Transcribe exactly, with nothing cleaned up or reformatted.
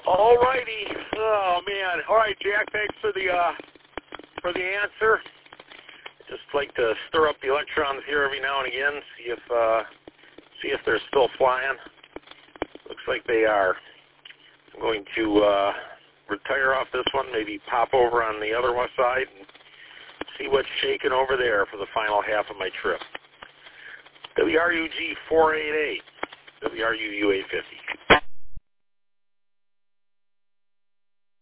All righty. Oh man. All right, Jack. Thanks for the uh, for the answer. Just like to stir up the electrons here every now and again. See if uh, see if they're still flying. Looks like they are. I'm going to uh, retire off this one. Maybe pop over on the other one side and see what's shaking over there for the final half of my trip. W R U G four eight eight. W R U U eight fifty.